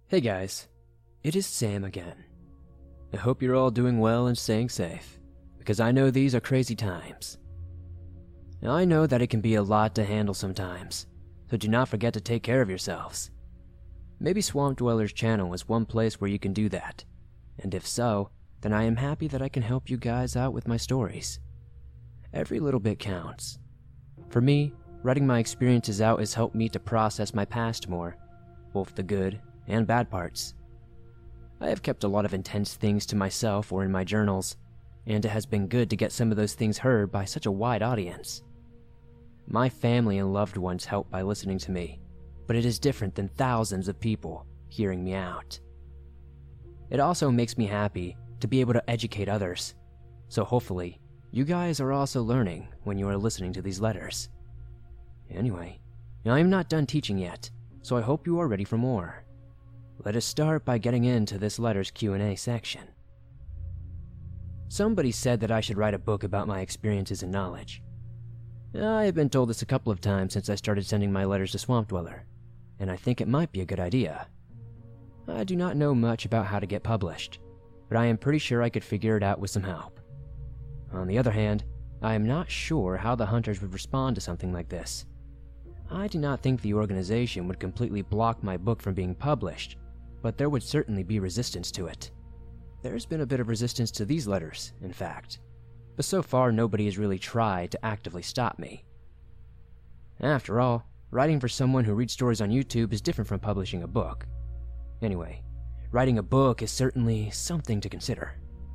Hey guys, it is Sam again. I hope you're all doing well and staying safe, because I know these are crazy times. Now, I know that it can be a lot to handle sometimes, so do not forget to take care of yourselves. Maybe Swamp Dweller's channel is one place where you can do that, and if so, then I am happy that I can help you guys out with my stories. Every little bit counts. For me, writing my experiences out has helped me to process my past more, both the good and bad parts. I have kept a lot of intense things to myself or in my journals, and it has been good to get some of those things heard by such a wide audience. My family and loved ones help by listening to me, but it is different than thousands of people hearing me out. It also makes me happy to be able to educate others, so hopefully, you guys are also learning when you are listening to these letters. Anyway, I am not done teaching yet, so I hope you are ready for more. Let us start by getting into this letter's Q&A section. Somebody said that I should write a book about my experiences and knowledge. I have been told this a couple of times since I started sending my letters to Swamp Dweller, and I think it might be a good idea. I do not know much about how to get published, but I am pretty sure I could figure it out with some help. On the other hand, I am not sure how the hunters would respond to something like this. I do not think the organization would completely block my book from being published, but there would certainly be resistance to it. There's been a bit of resistance to these letters, in fact, but so far nobody has really tried to actively stop me. After all, writing for someone who reads stories on YouTube is different from publishing a book. Anyway, writing a book is certainly something to consider.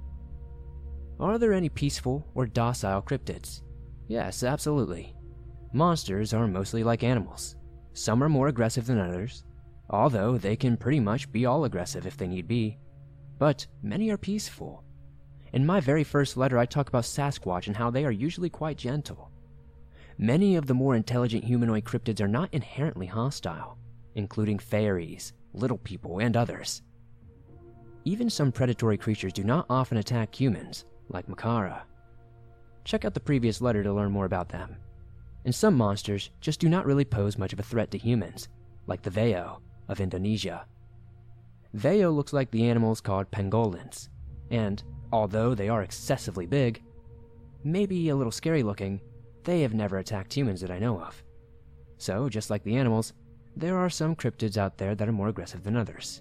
Are there any peaceful or docile cryptids? Yes, absolutely. Monsters are mostly like animals. Some are more aggressive than others, although they can pretty much be all aggressive if they need be. But many are peaceful. In my very first letter, I talk about Sasquatch and how they are usually quite gentle. Many of the more intelligent humanoid cryptids are not inherently hostile, including fairies, little people, and others. Even some predatory creatures do not often attack humans, like Makara. Check out the previous letter to learn more about them. And some monsters just do not really pose much of a threat to humans, like the Veo of Indonesia. Veo looks like the animals called pangolins, and although they are excessively big, maybe a little scary looking, they have never attacked humans that I know of. So, just like the animals, there are some cryptids out there that are more aggressive than others.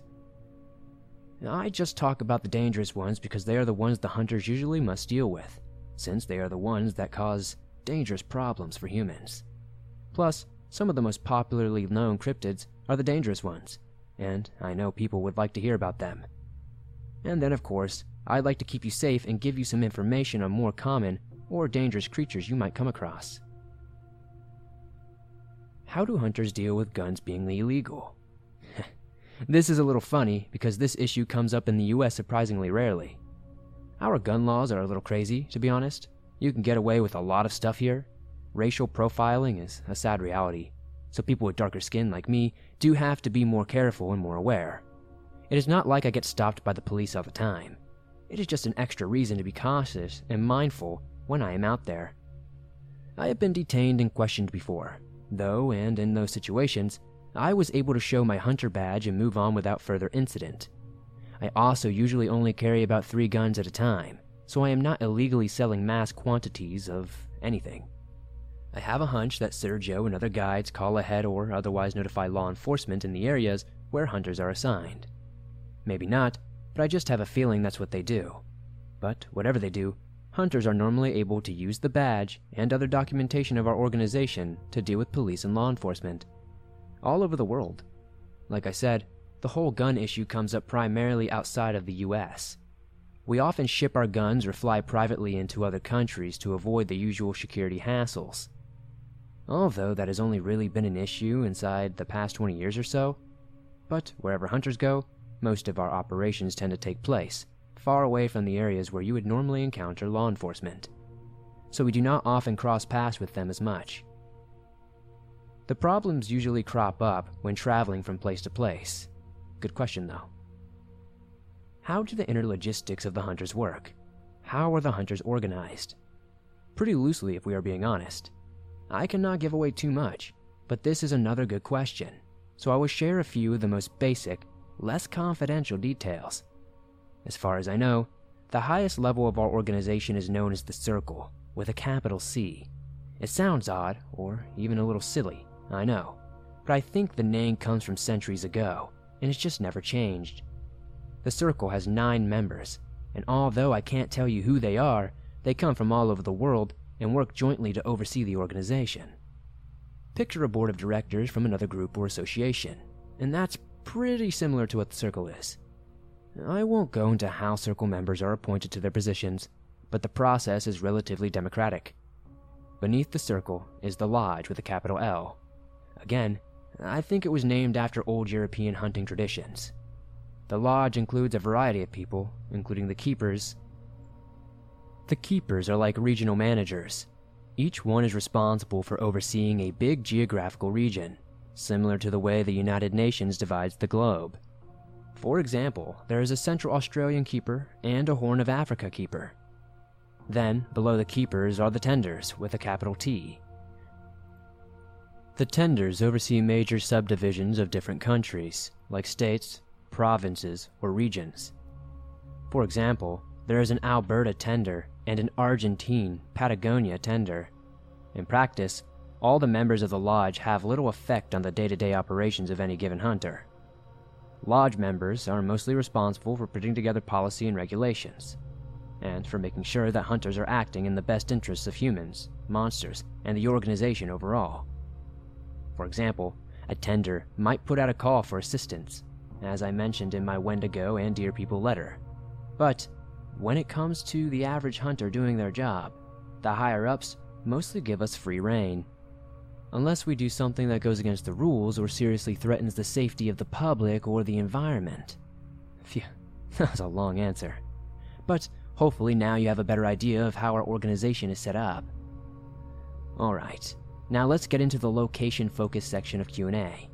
I just talk about the dangerous ones because they are the ones the hunters usually must deal with, since they are the ones that cause dangerous problems for humans. Plus, some of the most popularly known cryptids are the dangerous ones, and I know people would like to hear about them. And then, of course, I'd like to keep you safe and give you some information on more common or dangerous creatures you might come across. How do hunters deal with guns being illegal? This is a little funny because this issue comes up in the US surprisingly rarely. Our gun laws are a little crazy, to be honest. You can get away with a lot of stuff here. Racial profiling is a sad reality, so people with darker skin like me do have to be more careful and more aware. It is not like I get stopped by the police all the time. It is just an extra reason to be cautious and mindful when I am out there. I have been detained and questioned before, though, and in those situations, I was able to show my hunter badge and move on without further incident. I also usually only carry about 3 guns at a time, so I am not illegally selling mass quantities of anything. I have a hunch that Sergio and other guides call ahead or otherwise notify law enforcement in the areas where hunters are assigned. Maybe not, but I just have a feeling that's what they do. But whatever they do, hunters are normally able to use the badge and other documentation of our organization to deal with police and law enforcement all over the world. Like I said, the whole gun issue comes up primarily outside of the US. We often ship our guns or fly privately into other countries to avoid the usual security hassles. Although that has only really been an issue inside the past 20 years or so. But wherever hunters go, most of our operations tend to take place far away from the areas where you would normally encounter law enforcement. So we do not often cross paths with them as much. The problems usually crop up when traveling from place to place. Good question though. How do the inner logistics of the hunters work? How are the hunters organized? Pretty loosely if we are being honest. I cannot give away too much, but this is another good question, so I will share a few of the most basic less confidential details. As far as I know, the highest level of our organization is known as the Circle, with a capital C. It sounds odd, or even a little silly, I know, but I think the name comes from centuries ago, and it's just never changed. The Circle has 9 members, and although I can't tell you who they are, they come from all over the world and work jointly to oversee the organization. Picture a board of directors from another group or association, and that's pretty similar to what the Circle is. I won't go into how Circle members are appointed to their positions, but the process is relatively democratic. Beneath the Circle is the Lodge with a capital L. Again, I think it was named after old European hunting traditions. The Lodge includes a variety of people, including the Keepers. The Keepers are like regional managers. Each one is responsible for overseeing a big geographical region, similar to the way the United Nations divides the globe. For example, there is a Central Australian Keeper and a Horn of Africa Keeper. Then, below the Keepers are the Tenders, with a capital T. The Tenders oversee major subdivisions of different countries, like states, provinces, or regions. For example, there is an Alberta Tender and an Argentine Patagonia Tender. In practice, all the members of the Lodge have little effect on the day-to-day operations of any given hunter. Lodge members are mostly responsible for putting together policy and regulations, and for making sure that hunters are acting in the best interests of humans, monsters, and the organization overall. For example, a Tender might put out a call for assistance, as I mentioned in my Wendigo and Deer People letter. But when it comes to the average hunter doing their job, the higher-ups mostly give us free rein. Unless we do something that goes against the rules or seriously threatens the safety of the public or the environment. Phew, that was a long answer. But hopefully now you have a better idea of how our organization is set up. Alright, now let's get into the location-focused section of Q&A.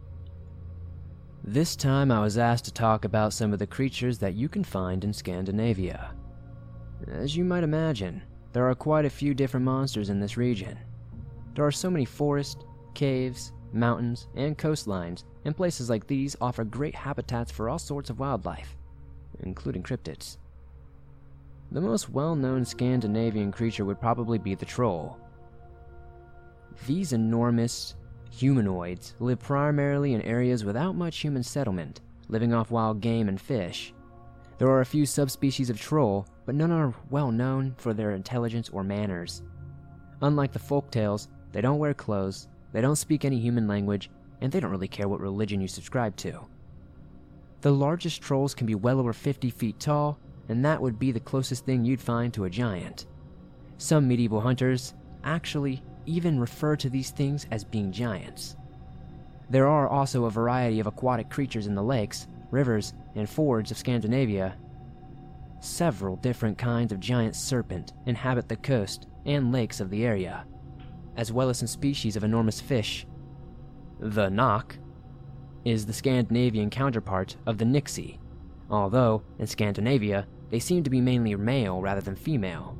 This time I was asked to talk about some of the creatures that you can find in Scandinavia. As you might imagine, there are quite a few different monsters in this region. There are so many forests, caves, mountains, and coastlines, and places like these offer great habitats for all sorts of wildlife, including cryptids. The most well-known Scandinavian creature would probably be the troll. These enormous humanoids live primarily in areas without much human settlement, living off wild game and fish. There are a few subspecies of troll, but none are well known for their intelligence or manners. Unlike the folktales, they don't wear clothes, they don't speak any human language, and they don't really care what religion you subscribe to. The largest trolls can be well over 50 feet tall, and that would be the closest thing you'd find to a giant. Some medieval hunters actually even refer to these things as being giants. There are also a variety of aquatic creatures in the lakes, rivers, and fords of Scandinavia. Several different kinds of giant serpent inhabit the coast and lakes of the area, as well as some species of enormous fish. The Knock is the Scandinavian counterpart of the Nixie, although in Scandinavia they seem to be mainly male rather than female.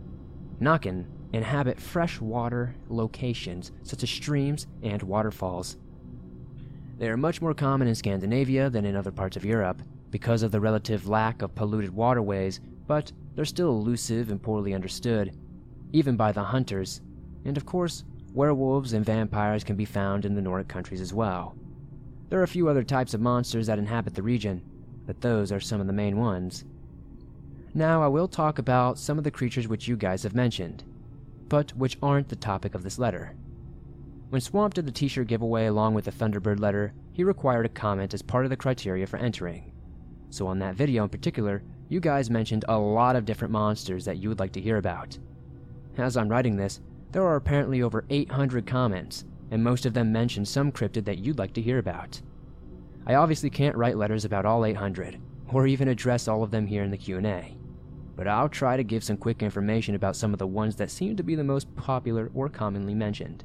Naken inhabit freshwater locations such as streams and waterfalls. They are much more common in Scandinavia than in other parts of Europe because of the relative lack of polluted waterways, but they're still elusive and poorly understood, even by the hunters. And of course, werewolves and vampires can be found in the Nordic countries as well. There are a few other types of monsters that inhabit the region, but those are some of the main ones. Now I will talk about some of the creatures which you guys have mentioned, but which aren't the topic of this letter. When Swamp did the t-shirt giveaway along with the Thunderbird letter, he required a comment as part of the criteria for entering. So on that video in particular, you guys mentioned a lot of different monsters that you would like to hear about. As I'm writing this, there are apparently over 800 comments, and most of them mention some cryptid that you'd like to hear about. I obviously can't write letters about all 800, or even address all of them here in the Q&A, but I'll try to give some quick information about some of the ones that seem to be the most popular or commonly mentioned.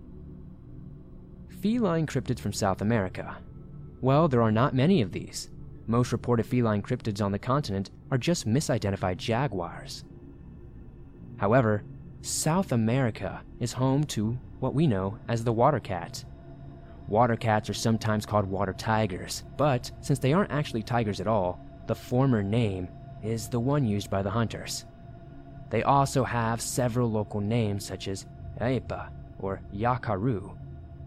Feline cryptids from South America. Well, there are not many of these. Most reported feline cryptids on the continent are just misidentified jaguars. However, South America is home to what we know as the water cat. Water cats are sometimes called water tigers, but since they aren't actually tigers at all, the former name is the one used by the hunters. They also have several local names such as Aipa or Yakaru.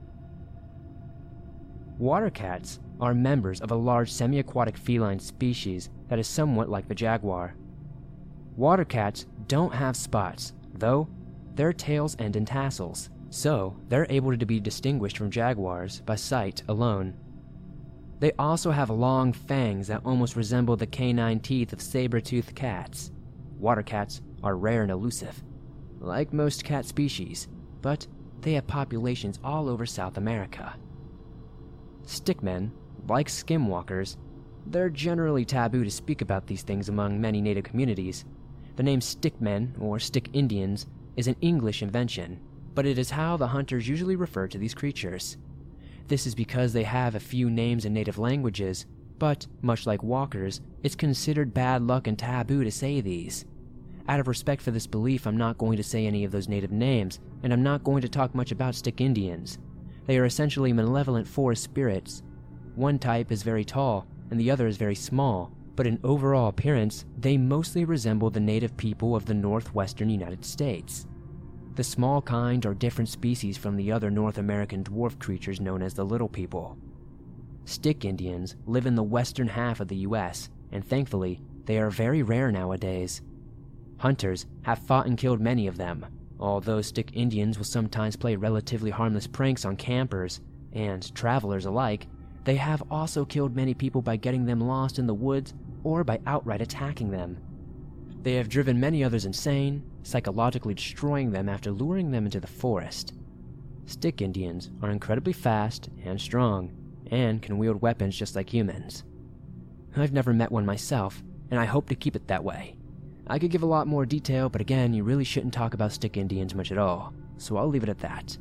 Water cats are members of a large semi-aquatic feline species that is somewhat like the jaguar. Water cats don't have spots, though their tails end in tassels, so they're able to be distinguished from jaguars by sight alone. They also have long fangs that almost resemble the canine teeth of saber-toothed cats. Water cats are rare and elusive, like most cat species, but they have populations all over South America. Stickmen, like skinwalkers, they're generally taboo to speak about these things among many native communities. The name stickmen, or stick Indians, is an English invention, but it is how the hunters usually refer to these creatures. This is because they have a few names in native languages, but much like walkers, it's considered bad luck and taboo to say these. Out of respect for this belief, I'm not going to say any of those native names, and I'm not going to talk much about stick Indians. They are essentially malevolent forest spirits. One type is very tall, and the other is very small, but in overall appearance, they mostly resemble the native people of the northwestern United States. The small kind are different species from the other North American dwarf creatures known as the Little People. Stick Indians live in the western half of the US, and thankfully, they are very rare nowadays. Hunters have fought and killed many of them, although stick Indians will sometimes play relatively harmless pranks on campers and travelers alike. They have also killed many people by getting them lost in the woods or by outright attacking them. They have driven many others insane, psychologically destroying them after luring them into the forest. Stick Indians are incredibly fast and strong, and can wield weapons just like humans. I've never met one myself, and I hope to keep it that way. I could give a lot more detail, but again, you really shouldn't talk about stick Indians much at all, so I'll leave it at that.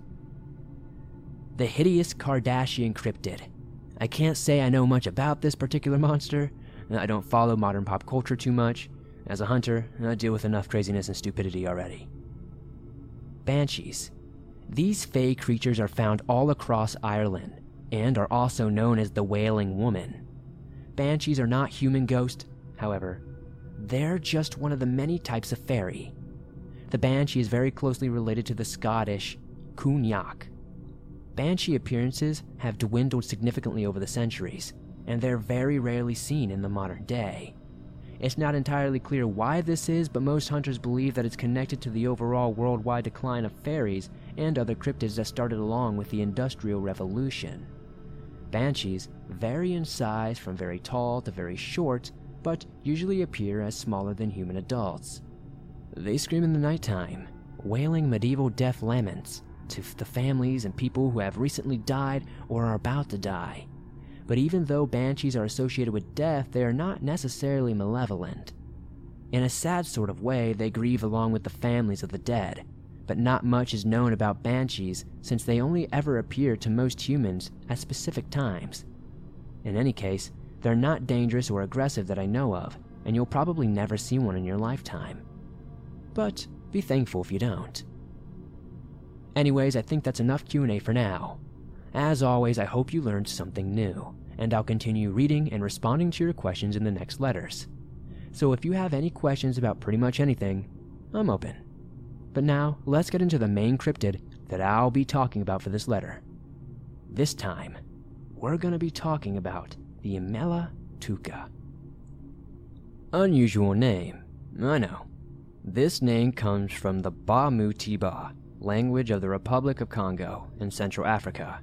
The hideous Kardashian cryptid. I can't say I know much about this particular monster. I don't follow modern pop culture too much. As a hunter, I deal with enough craziness and stupidity already. Banshees. These fey creatures are found all across Ireland, and are also known as the Wailing Woman. Banshees are not human ghosts, however. They're just one of the many types of fairy. The banshee is very closely related to the Scottish Cúnach. Banshee appearances have dwindled significantly over the centuries, and they're very rarely seen in the modern day. It's not entirely clear why this is, but most hunters believe that it's connected to the overall worldwide decline of fairies and other cryptids that started along with the Industrial Revolution. Banshees vary in size from very tall to very short, but usually appear as smaller than human adults. They scream in the nighttime, wailing medieval death laments to the families and people who have recently died or are about to die. But even though banshees are associated with death, they are not necessarily malevolent. In a sad sort of way, they grieve along with the families of the dead, but not much is known about banshees since they only ever appear to most humans at specific times. In any case, they're not dangerous or aggressive that I know of, and you'll probably never see one in your lifetime. But be thankful if you don't. Anyways, I think that's enough Q&A for now. As always, I hope you learned something new, and I'll continue reading and responding to your questions in the next letters. So if you have any questions about pretty much anything, I'm open. But now, let's get into the main cryptid that I'll be talking about for this letter. This time, we're going to be talking about the Imelatuka. Unusual name, I know. This name comes from the Ba-mu-ti-ba language of the Republic of Congo in Central Africa.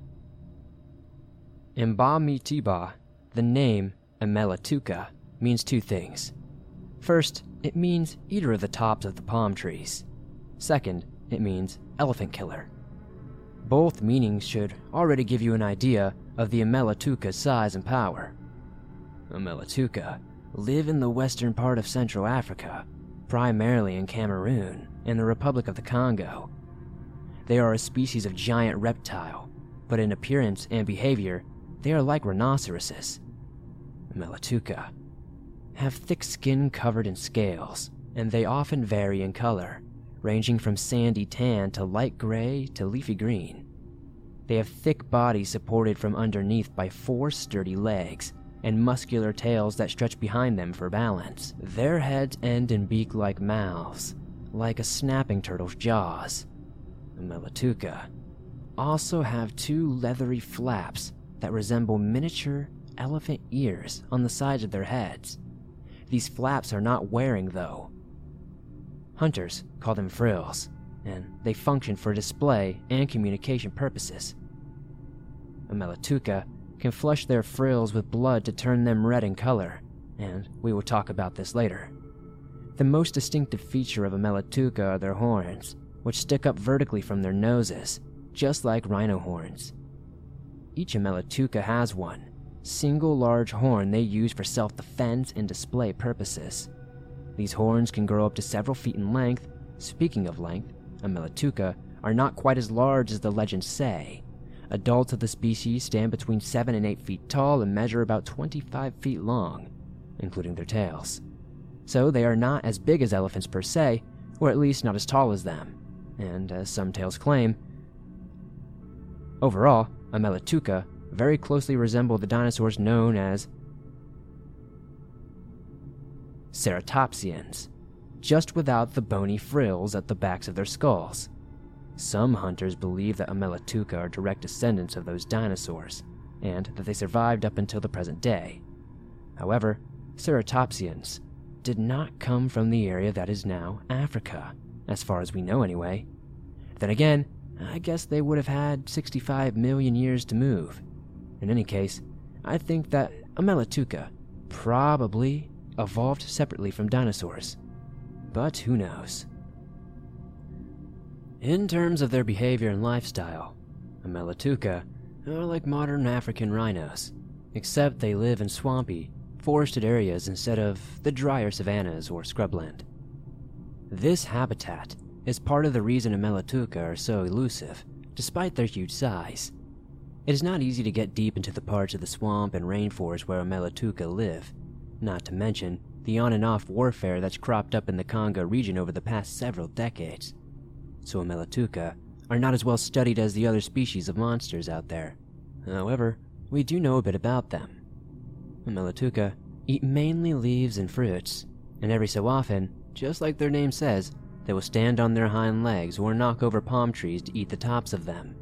In Ba-mu-ti-ba, the name Imelatuka means two things. First, it means eater of the tops of the palm trees. Second, it means elephant killer. Both meanings should already give you an idea of the Imelatuka's size and power. Imelatuka live in the western part of Central Africa, primarily in Cameroon and the Republic of the Congo. They are a species of giant reptile, but in appearance and behavior, they are like rhinoceroses. Imelatuka have thick skin covered in scales, and they often vary in color, ranging from sandy tan to light gray to leafy green. They have thick bodies supported from underneath by 4 sturdy legs, and muscular tails that stretch behind them for balance. Their heads end in beak-like mouths, like a snapping turtle's jaws. Melotuca also have 2 leathery flaps that resemble miniature elephant ears on the sides of their heads. These flaps are not wearing, though. Hunters call them frills, and they function for display and communication purposes. A Melotuca can flush their frills with blood to turn them red in color, and we will talk about this later. The most distinctive feature of a Melotuca are their horns, which stick up vertically from their noses, just like rhino horns. Each Melotuca has one single large horn they use for self-defense and display purposes. These horns can grow up to several feet in length. Speaking of length, a Melotuca are not quite as large as the legends say. Adults of the species stand between 7 and 8 feet tall and measure about 25 feet long, including their tails. So they are not as big as elephants per se, or at least not as tall as them, and as some tales claim, overall, a Melotuca very closely resemble the dinosaurs known as ceratopsians, just without the bony frills at the backs of their skulls. Some hunters believe that a Melotuca are direct descendants of those dinosaurs, and that they survived up until the present day. However, ceratopsians did not come from the area that is now Africa, as far as we know anyway. Then again, I guess they would have had 65 million years to move. In any case, I think that a Melotuca probably evolved separately from dinosaurs. But who knows? In terms of their behavior and lifestyle, a Melotuca are like modern African rhinos, except they live in swampy, forested areas instead of the drier savannas or scrubland. This habitat is part of the reason a Melotuca are so elusive, despite their huge size. It is not easy to get deep into the parts of the swamp and rainforest where a Melotuca live, not to mention the on and off warfare that's cropped up in the Congo region over the past several decades. So a Melotuca are not as well studied as the other species of monsters out there. However, we do know a bit about them. A Melotuca eat mainly leaves and fruits, and every so often, just like their name says, they will stand on their hind legs or knock over palm trees to eat the tops of them.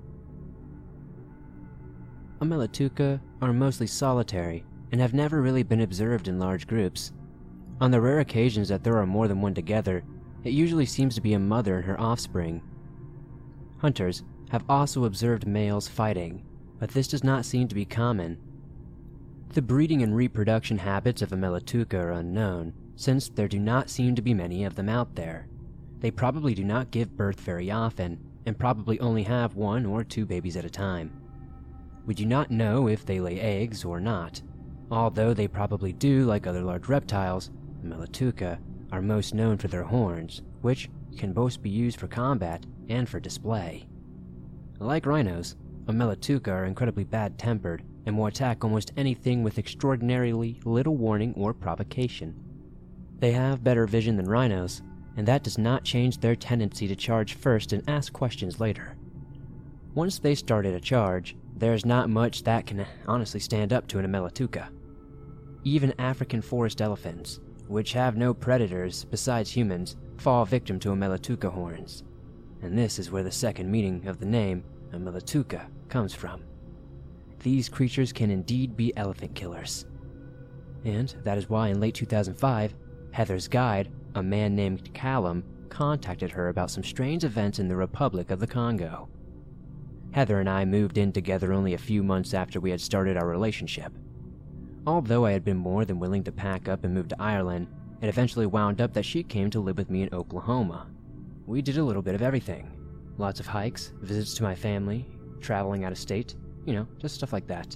A Melotuca are mostly solitary and have never really been observed in large groups. On the rare occasions that there are more than one together, it usually seems to be a mother and her offspring. Hunters have also observed males fighting, but this does not seem to be common. The breeding and reproduction habits of a Melotuca are unknown, since there do not seem to be many of them out there. They probably do not give birth very often, and probably only have 1 or 2 babies at a time. We do not know if they lay eggs or not. Although they probably do, like other large reptiles, the Melotuca are most known for their horns, which can both be used for combat and for display. Like rhinos, a Melotuca are incredibly bad-tempered and will attack almost anything with extraordinarily little warning or provocation. They have better vision than rhinos, and that does not change their tendency to charge first and ask questions later. Once they started a charge, there's not much that can honestly stand up to a Melotuca. Even African forest elephants, which have no predators besides humans, fall victim to a Melotuca horns. And this is where the second meaning of the name, a Melotuca, comes from. These creatures can indeed be elephant killers. And that is why in late 2005, Heather's guide, a man named Callum, contacted her about some strange events in the Republic of the Congo. Heather and I moved in together only a few months after we had started our relationship. Although I had been more than willing to pack up and move to Ireland, it eventually wound up that she came to live with me in Oklahoma. We did a little bit of everything. Lots of hikes, visits to my family, traveling out of state, just stuff like that.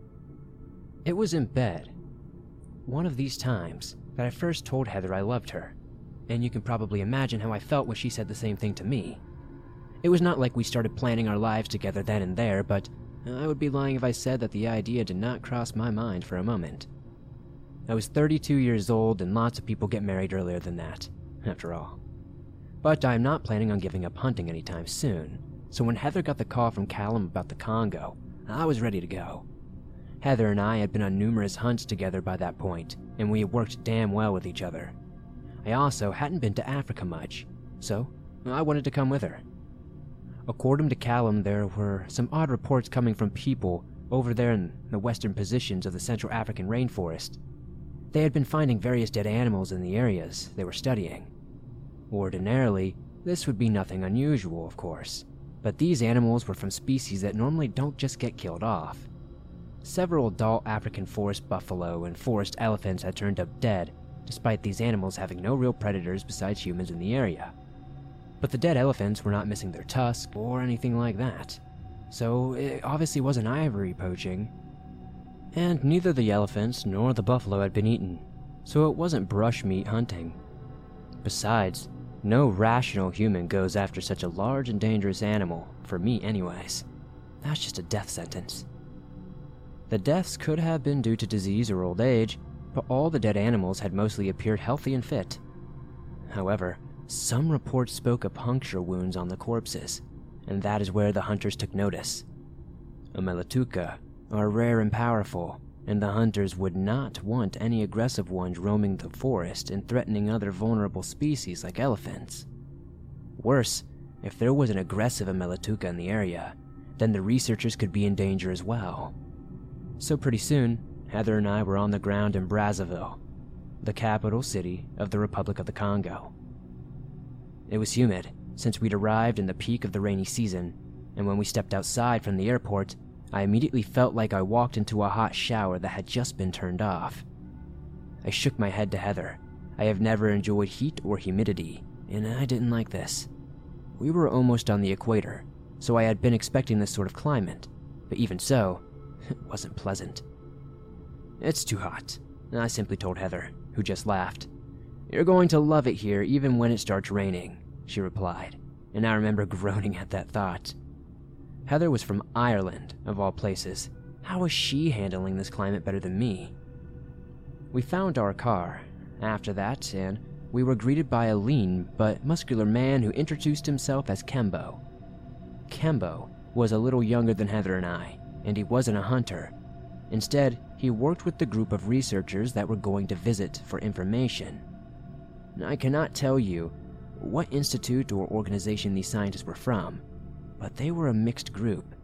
It was in bed, one of these times, that I first told Heather I loved her, and you can probably imagine how I felt when she said the same thing to me. It was not like we started planning our lives together then and there, but I would be lying if I said that the idea did not cross my mind for a moment. I was 32 years old, and lots of people get married earlier than that, after all. But I'm not planning on giving up hunting anytime soon, so when Heather got the call from Callum about the Congo, I was ready to go. Heather and I had been on numerous hunts together by that point, and we had worked damn well with each other. I also hadn't been to Africa much, so I wanted to come with her. According to Callum, there were some odd reports coming from people over there in the western positions of the Central African rainforest. They had been finding various dead animals in the areas they were studying. Ordinarily, this would be nothing unusual, of course, but these animals were from species that normally don't just get killed off. Several adult African forest buffalo and forest elephants had turned up dead, despite these animals having no real predators besides humans in the area. But the dead elephants were not missing their tusk or anything like that, so it obviously wasn't ivory poaching. And neither the elephants nor the buffalo had been eaten, so it wasn't brush meat hunting. Besides, no rational human goes after such a large and dangerous animal, for meat anyways. That's just a death sentence. The deaths could have been due to disease or old age, but all the dead animals had mostly appeared healthy and fit. However, some reports spoke of puncture wounds on the corpses, and that is where the hunters took notice. Amelutuca are rare and powerful, and the hunters would not want any aggressive ones roaming the forest and threatening other vulnerable species like elephants. Worse, if there was an aggressive Amelutuca in the area, then the researchers could be in danger as well. So pretty soon, Heather and I were on the ground in Brazzaville, the capital city of the Republic of the Congo. It was humid, since we'd arrived in the peak of the rainy season, and when we stepped outside from the airport, I immediately felt like I walked into a hot shower that had just been turned off. I shook my head to Heather. I have never enjoyed heat or humidity, and I didn't like this. We were almost on the equator, so I had been expecting this sort of climate, but even so, it wasn't pleasant. "It's too hot," I simply told Heather, who just laughed. "You're going to love it here even when it starts raining," she replied, and I remember groaning at that thought. Heather was from Ireland, of all places. How was she handling this climate better than me? We found our car after that, and we were greeted by a lean but muscular man who introduced himself as Kembo. Kembo was a little younger than Heather and I, and he wasn't a hunter. Instead, he worked with the group of researchers that were going to visit for information. I cannot tell you what institute or organization these scientists were from, but they were a mixed group.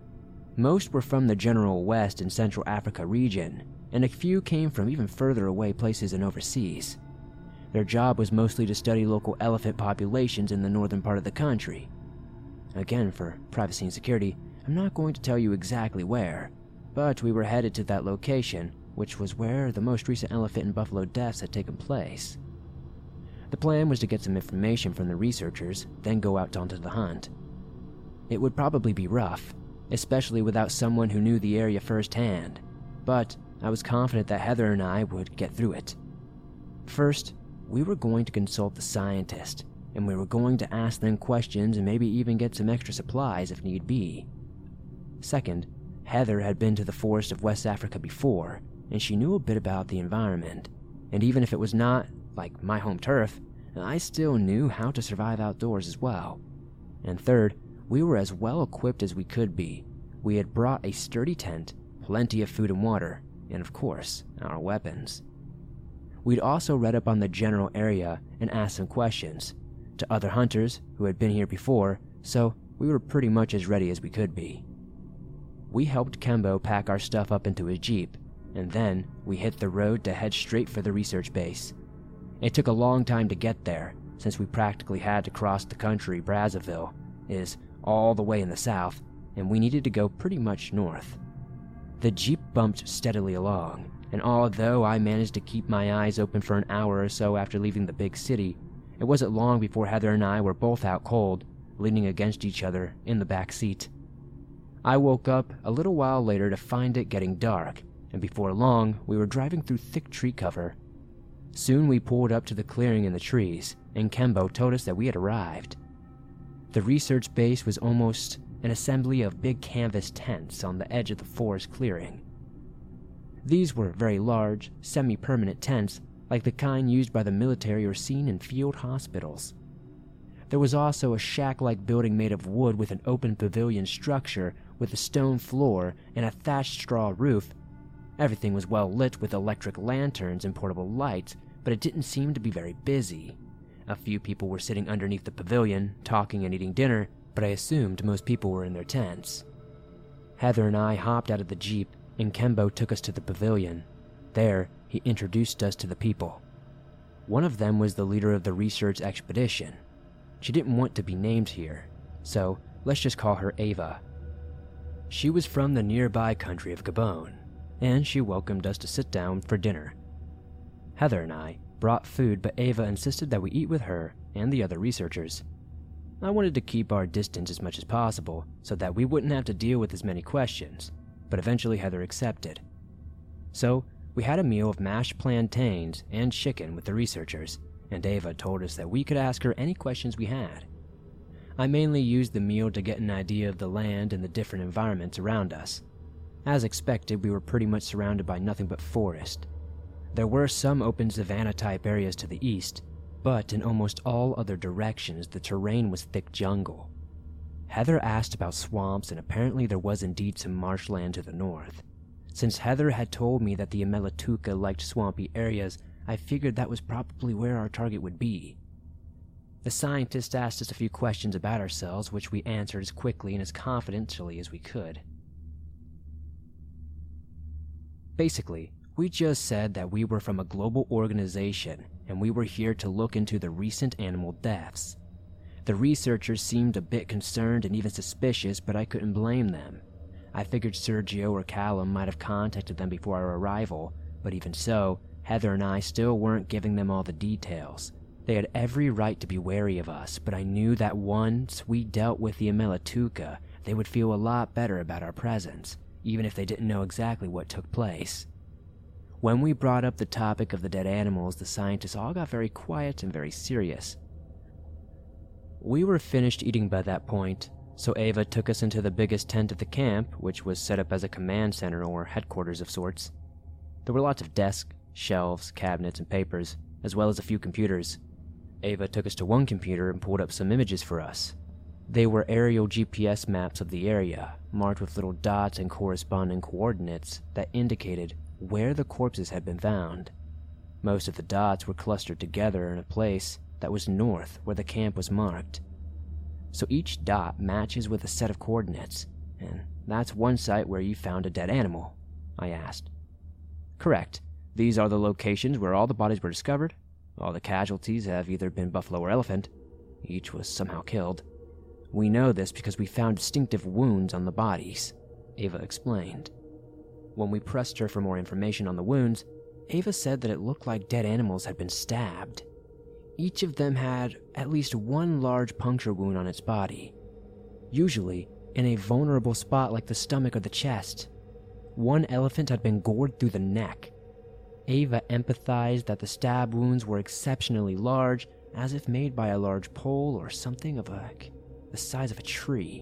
Most were from the general West and Central Africa region, and a few came from even further away places and overseas. Their job was mostly to study local elephant populations in the northern part of the country. Again, for privacy and security, I'm not going to tell you exactly where, but we were headed to that location, which was where the most recent elephant and buffalo deaths had taken place. The plan was to get some information from the researchers, then go out onto the hunt. It would probably be rough, especially without someone who knew the area firsthand, but I was confident that Heather and I would get through it. First, we were going to consult the scientist, and we were going to ask them questions and maybe even get some extra supplies if need be. Second, Heather had been to the forest of West Africa before, and she knew a bit about the environment, and even if it was not, like, my home turf, I still knew how to survive outdoors as well. And third, we were as well equipped as we could be. We had brought a sturdy tent, plenty of food and water, and of course, our weapons. We'd also read up on the general area and asked some questions to other hunters who had been here before, so we were pretty much as ready as we could be. We helped Kembo pack our stuff up into his Jeep, and then we hit the road to head straight for the research base. It took a long time to get there, since we practically had to cross the country. Brazzaville is all the way in the south, and we needed to go pretty much north. The Jeep bumped steadily along, and although I managed to keep my eyes open for an hour or so after leaving the big city, it wasn't long before Heather and I were both out cold, leaning against each other in the back seat. I woke up a little while later to find it getting dark, and before long we were driving through thick tree cover. Soon we pulled up to the clearing in the trees, and Kembo told us that we had arrived. The research base was almost an assembly of big canvas tents on the edge of the forest clearing. These were very large, semi-permanent tents, like the kind used by the military or seen in field hospitals. There was also a shack-like building made of wood with an open pavilion structure with a stone floor and a thatched straw roof. Everything was well lit with electric lanterns and portable lights, but it didn't seem to be very busy. A few people were sitting underneath the pavilion, talking and eating dinner, but I assumed most people were in their tents. Heather and I hopped out of the Jeep, and Kembo took us to the pavilion. There, he introduced us to the people. One of them was the leader of the research expedition. She didn't want to be named here, so let's just call her Ava. She was from the nearby country of Gabon, and she welcomed us to sit down for dinner. Heather and I brought food, but Ava insisted that we eat with her and the other researchers. I wanted to keep our distance as much as possible so that we wouldn't have to deal with as many questions, but eventually Heather accepted. So, we had a meal of mashed plantains and chicken with the researchers, and Ava told us that we could ask her any questions we had. I mainly used the meal to get an idea of the land and the different environments around us. As expected, we were pretty much surrounded by nothing but forest. There were some open savanna-type areas to the east, but in almost all other directions the terrain was thick jungle. Heather asked about swamps, and apparently there was indeed some marshland to the north. Since Heather had told me that the Amelatuca liked swampy areas, I figured that was probably where our target would be. The scientist asked us a few questions about ourselves, which we answered as quickly and as confidentially as we could. Basically, we just said that we were from a global organization, and we were here to look into the recent animal deaths. The researchers seemed a bit concerned and even suspicious, but I couldn't blame them. I figured Sergio or Callum might have contacted them before our arrival, but even so, Heather and I still weren't giving them all the details. They had every right to be wary of us, but I knew that once we dealt with the Amelatuca, they would feel a lot better about our presence, even if they didn't know exactly what took place. When we brought up the topic of the dead animals, the scientists all got very quiet and very serious. We were finished eating by that point, so Ava took us into the biggest tent of the camp, which was set up as a command center or headquarters of sorts. There were lots of desks, shelves, cabinets, and papers, as well as a few computers. Ava took us to one computer and pulled up some images for us. They were aerial GPS maps of the area, marked with little dots and corresponding coordinates that indicated where the corpses had been found. Most of the dots were clustered together in a place that was north where the camp was marked. So each dot matches with a set of coordinates, and that's one site where you found a dead animal, I asked. Correct. These are the locations where all the bodies were discovered. All the casualties have either been buffalo or elephant. Each was somehow killed. We know this because we found distinctive wounds on the bodies, Ava explained. When we pressed her for more information on the wounds, Ava said that it looked like dead animals had been stabbed. Each of them had at least one large puncture wound on its body, usually in a vulnerable spot like the stomach or the chest. One elephant had been gored through the neck. Ava empathized that the stab wounds were exceptionally large, as if made by a large pole or something of the size of a tree.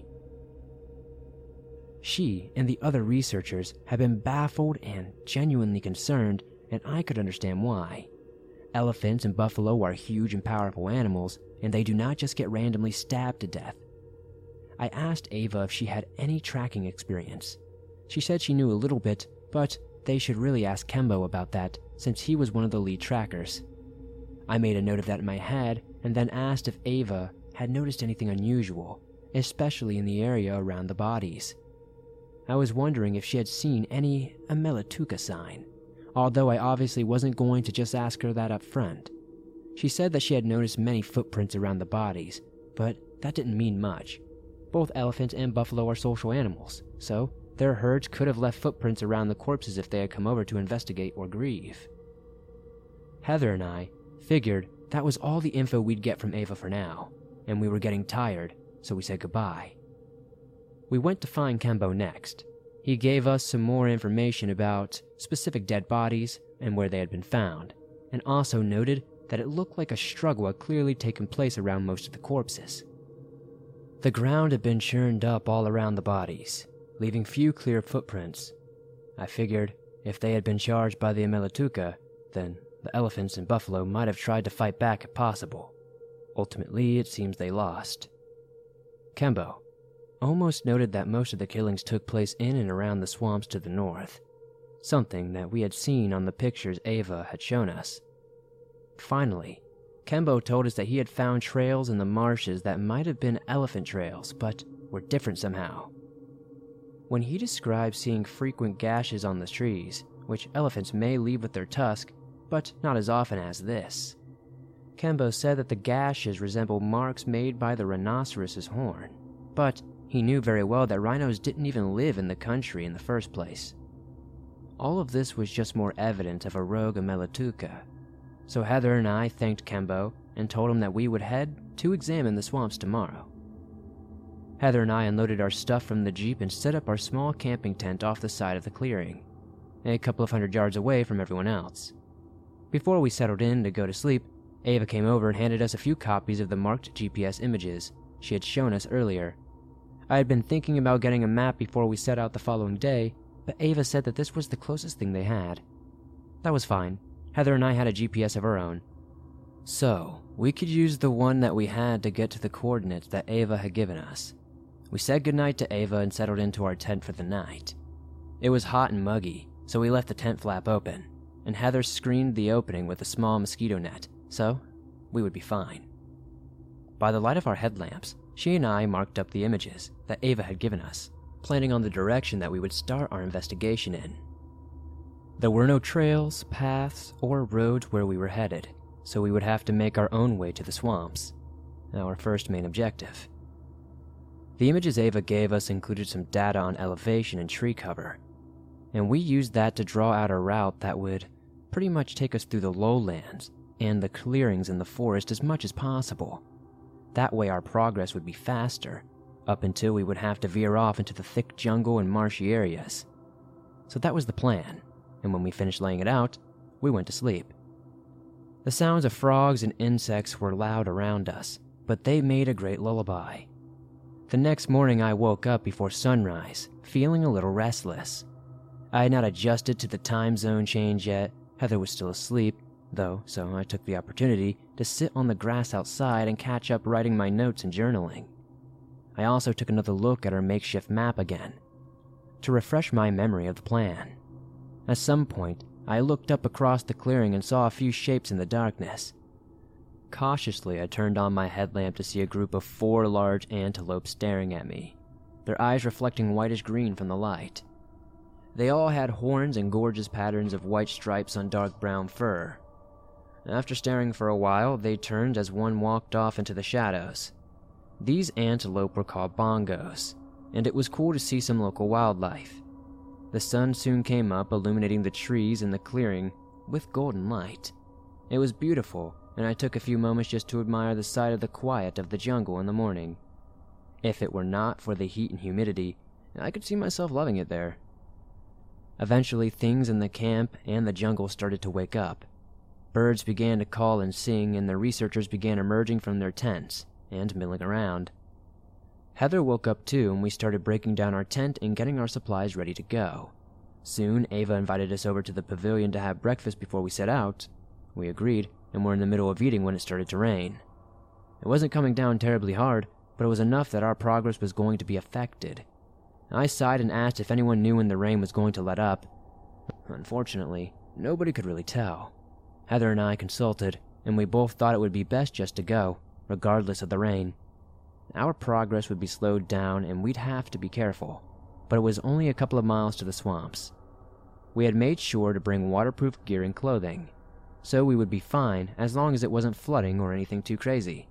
She and the other researchers had been baffled and genuinely concerned, and I could understand why. Elephants and buffalo are huge and powerful animals, and they do not just get randomly stabbed to death. I asked Ava if she had any tracking experience. She said she knew a little bit, but they should really ask Kembo about that, since he was one of the lead trackers. I made a note of that in my head, and then asked if Ava had noticed anything unusual, especially in the area around the bodies. I was wondering if she had seen any Amelatuca sign, although I obviously wasn't going to just ask her that up front. She said that she had noticed many footprints around the bodies, but that didn't mean much. Both elephants and buffalo are social animals, so their herds could have left footprints around the corpses if they had come over to investigate or grieve. Heather and I figured that was all the info we'd get from Ava for now, and we were getting tired, so we said goodbye. We went to find Kembo next. He gave us some more information about specific dead bodies and where they had been found, and also noted that it looked like a struggle had clearly taken place around most of the corpses. The ground had been churned up all around the bodies, leaving few clear footprints. I figured if they had been charged by the Amelatuca, then the elephants and buffalo might have tried to fight back if possible. Ultimately, it seems they lost. Kembo almost noted that most of the killings took place in and around the swamps to the north, something that we had seen on the pictures Ava had shown us. Finally, Kembo told us that he had found trails in the marshes that might have been elephant trails, but were different somehow. When he described seeing frequent gashes on the trees, which elephants may leave with their tusk, but not as often as this, Kembo said that the gashes resembled marks made by the rhinoceros's horn, but he knew very well that rhinos didn't even live in the country in the first place. All of this was just more evidence of a rogue Amelutuka, so Heather and I thanked Kembo and told him that we would head to examine the swamps tomorrow. Heather and I unloaded our stuff from the Jeep and set up our small camping tent off the side of the clearing, a couple of 100 yards away from everyone else. Before we settled in to go to sleep, Ava came over and handed us a few copies of the marked GPS images she had shown us earlier. I had been thinking about getting a map before we set out the following day, but Ava said that this was the closest thing they had. That was fine. Heather and I had a GPS of our own, so we could use the one that we had to get to the coordinates that Ava had given us. We said goodnight to Ava and settled into our tent for the night. It was hot and muggy, so we left the tent flap open, and Heather screened the opening with a small mosquito net, so we would be fine. By the light of our headlamps, she and I marked up the images that Ava had given us, planning on the direction that we would start our investigation in. There were no trails, paths, or roads where we were headed, so we would have to make our own way to the swamps, our first main objective. The images Ava gave us included some data on elevation and tree cover, and we used that to draw out a route that would pretty much take us through the lowlands and the clearings in the forest as much as possible. That way our progress would be faster, up until we would have to veer off into the thick jungle and marshy areas. So that was the plan, and when we finished laying it out, we went to sleep. The sounds of frogs and insects were loud around us, but they made a great lullaby. The next morning I woke up before sunrise, feeling a little restless. I had not adjusted to the time zone change yet. Heather was still asleep, though, so I took the opportunity to sit on the grass outside and catch up writing my notes and journaling. I also took another look at our makeshift map again, to refresh my memory of the plan. At some point, I looked up across the clearing and saw a few shapes in the darkness. Cautiously, I turned on my headlamp to see a group of 4 large antelopes staring at me, their eyes reflecting whitish-green from the light. They all had horns and gorgeous patterns of white stripes on dark brown fur. After staring for a while, they turned as one walked off into the shadows. These antelope were called bongos, and it was cool to see some local wildlife. The sun soon came up, illuminating the trees in the clearing with golden light. It was beautiful, and I took a few moments just to admire the sight of the quiet of the jungle in the morning. If it were not for the heat and humidity, I could see myself loving it there. Eventually, things in the camp and the jungle started to wake up. Birds began to call and sing, and the researchers began emerging from their tents and milling around. Heather woke up too, and we started breaking down our tent and getting our supplies ready to go. Soon, Ava invited us over to the pavilion to have breakfast before we set out. We agreed, and were in the middle of eating when it started to rain. It wasn't coming down terribly hard, but it was enough that our progress was going to be affected. I sighed and asked if anyone knew when the rain was going to let up. Unfortunately, nobody could really tell. Heather and I consulted, and we both thought it would be best just to go, regardless of the rain. Our progress would be slowed down and we'd have to be careful, but it was only a couple of miles to the swamps. We had made sure to bring waterproof gear and clothing, so we would be fine as long as it wasn't flooding or anything too crazy.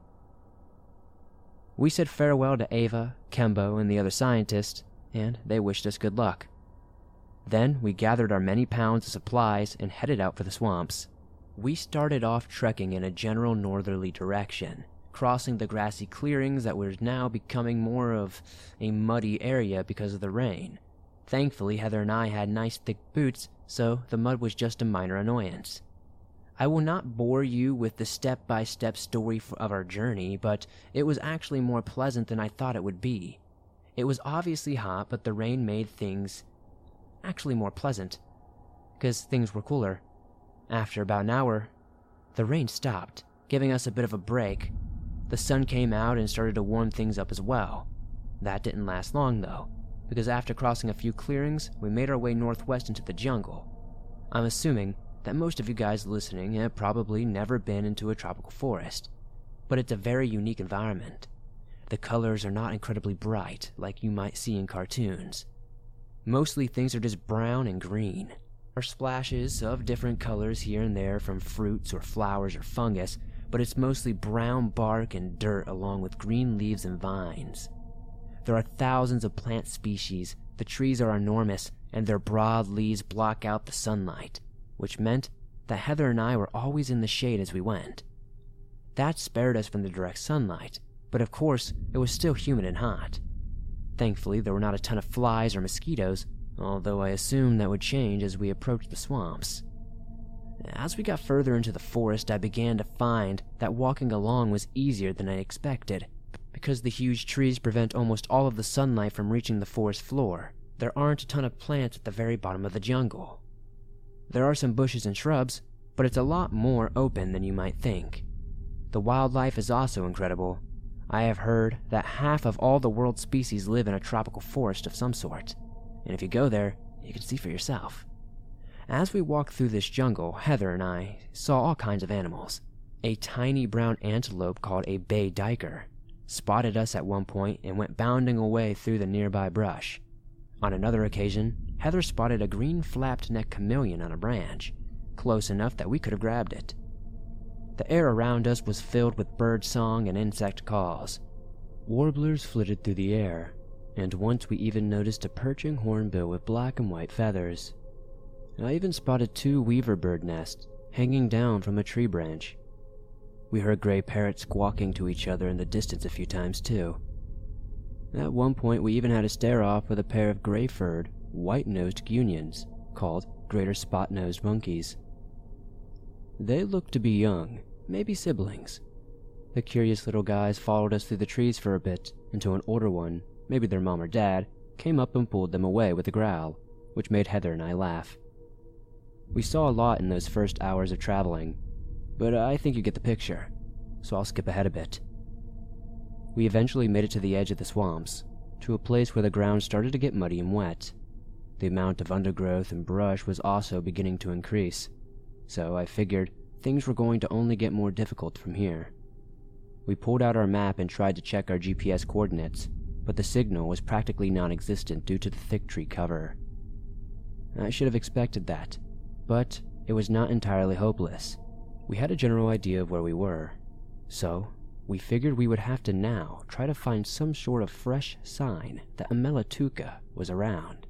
We said farewell to Ava, Kembo, and the other scientists, and they wished us good luck. Then we gathered our many pounds of supplies and headed out for the swamps. We started off trekking in a general northerly direction, crossing the grassy clearings that were now becoming more of a muddy area because of the rain. Thankfully, Heather and I had nice thick boots, so the mud was just a minor annoyance. I will not bore you with the step-by-step story of our journey, but it was actually more pleasant than I thought it would be. It was obviously hot, but the rain made things actually more pleasant, because things were cooler. After about an hour, the rain stopped, giving us a bit of a break. The sun came out and started to warm things up as well. That didn't last long though, because after crossing a few clearings, we made our way northwest into the jungle. I'm assuming that most of you guys listening have probably never been into a tropical forest, but it's a very unique environment. The colors are not incredibly bright like you might see in cartoons. Mostly things are just brown and green, or splashes of different colors here and there from fruits or flowers or fungus, but it's mostly brown bark and dirt along with green leaves and vines. There are thousands of plant species, the trees are enormous, and their broad leaves block out the sunlight, which meant that Heather and I were always in the shade as we went. That spared us from the direct sunlight, but of course it was still humid and hot. Thankfully, there were not a ton of flies or mosquitoes, although I assumed that would change as we approached the swamps. As we got further into the forest, I began to find that walking along was easier than I expected. Because the huge trees prevent almost all of the sunlight from reaching the forest floor, there aren't a ton of plants at the very bottom of the jungle. There are some bushes and shrubs, but it's a lot more open than you might think. The wildlife is also incredible. I have heard that half of all the world's species live in a tropical forest of some sort, and if you go there, you can see for yourself. As we walked through this jungle, Heather and I saw all kinds of animals. A tiny brown antelope called a bay diker spotted us at one point and went bounding away through the nearby brush. On another occasion, Heather spotted a green flapped-neck chameleon on a branch, close enough that we could have grabbed it. The air around us was filled with bird song and insect calls. Warblers flitted through the air, and once we even noticed a perching hornbill with black and white feathers. I even spotted 2 weaver bird nests hanging down from a tree branch. We heard gray parrots squawking to each other in the distance a few times too. At one point we even had a stare-off with a pair of gray-furred, white-nosed Guineans called greater spot-nosed monkeys. They looked to be young, maybe siblings. The curious little guys followed us through the trees for a bit until an older one, maybe their mom or dad, came up and pulled them away with a growl, which made Heather and I laugh. We saw a lot in those first hours of traveling, but I think you get the picture, so I'll skip ahead a bit. We eventually made it to the edge of the swamps, to a place where the ground started to get muddy and wet. The amount of undergrowth and brush was also beginning to increase, so I figured things were going to only get more difficult from here. We pulled out our map and tried to check our GPS coordinates, but the signal was practically non-existent due to the thick tree cover. I should have expected that, but it was not entirely hopeless. We had a general idea of where we were, so we figured we would have to now try to find some sort of fresh sign that Amelatuca was around.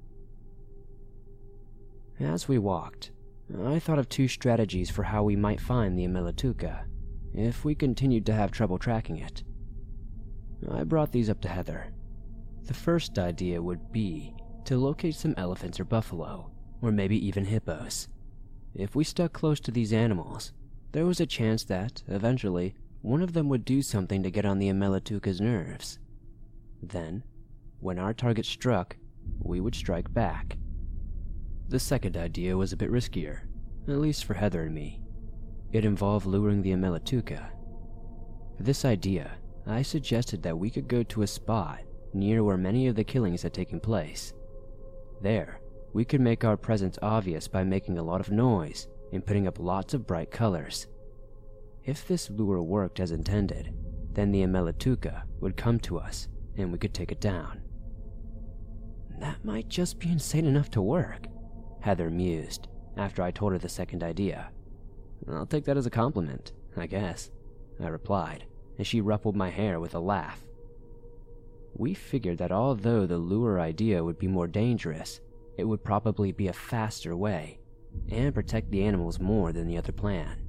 As we walked, I thought of 2 strategies for how we might find the Amelatuca if we continued to have trouble tracking it. I brought these up to Heather. The first idea would be to locate some elephants or buffalo, or maybe even hippos. If we stuck close to these animals, there was a chance that, eventually, one of them would do something to get on the Amelatuca's nerves. Then, when our target struck, we would strike back. The second idea was a bit riskier, at least for Heather and me. It involved luring the Amelatuca. For this idea, I suggested that we could go to a spot near where many of the killings had taken place. There, we could make our presence obvious by making a lot of noise and putting up lots of bright colors. If this lure worked as intended, then the Amelatuca would come to us and we could take it down. That might just be insane enough to work, Heather mused after I told her the second idea. I'll take that as a compliment, I guess, I replied, as she ruffled my hair with a laugh. We figured that although the lure idea would be more dangerous, it would probably be a faster way, and protect the animals more than the other plan.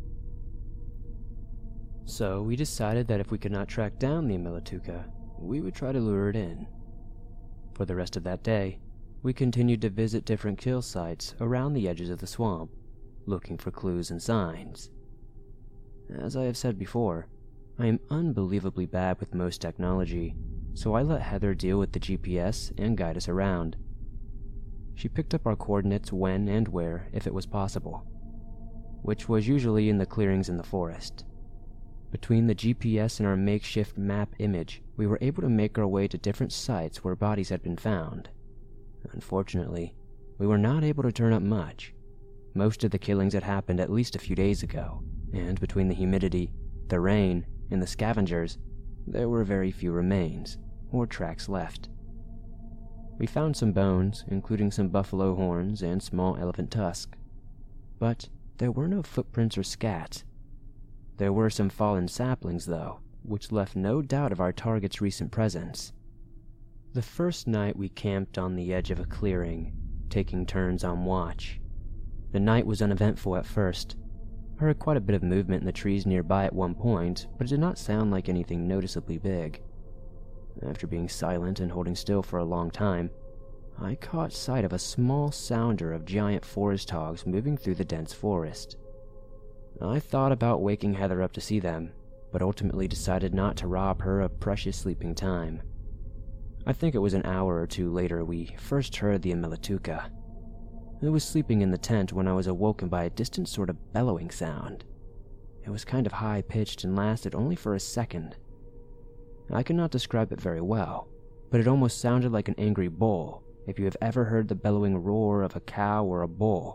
So we decided that if we could not track down the Amelatuca, we would try to lure it in. For the rest of that day, we continued to visit different kill sites around the edges of the swamp, looking for clues and signs. As I have said before, I am unbelievably bad with most technology, so I let Heather deal with the GPS and guide us around. She picked up our coordinates when and where if it was possible, which was usually in the clearings in the forest. Between the GPS and our makeshift map image, we were able to make our way to different sites where bodies had been found. Unfortunately, we were not able to turn up much. Most of the killings had happened at least a few days ago, and between the humidity, the rain, and the scavengers, there were very few remains or tracks left. We found some bones, including some buffalo horns and small elephant tusk, but there were no footprints or scat. There were some fallen saplings, though, which left no doubt of our target's recent presence. The first night we camped on the edge of a clearing, taking turns on watch. The night was uneventful at first. I heard quite a bit of movement in the trees nearby at one point, but it did not sound like anything noticeably big. After being silent and holding still for a long time, I caught sight of a small sounder of giant forest hogs moving through the dense forest. I thought about waking Heather up to see them, but ultimately decided not to rob her of precious sleeping time. I think it was an hour or two later we first heard the Amelatuca. I was sleeping in the tent when I was awoken by a distant sort of bellowing sound. It was kind of high-pitched and lasted only for a second. I could not describe it very well, but it almost sounded like an angry bull, if you have ever heard the bellowing roar of a cow or a bull.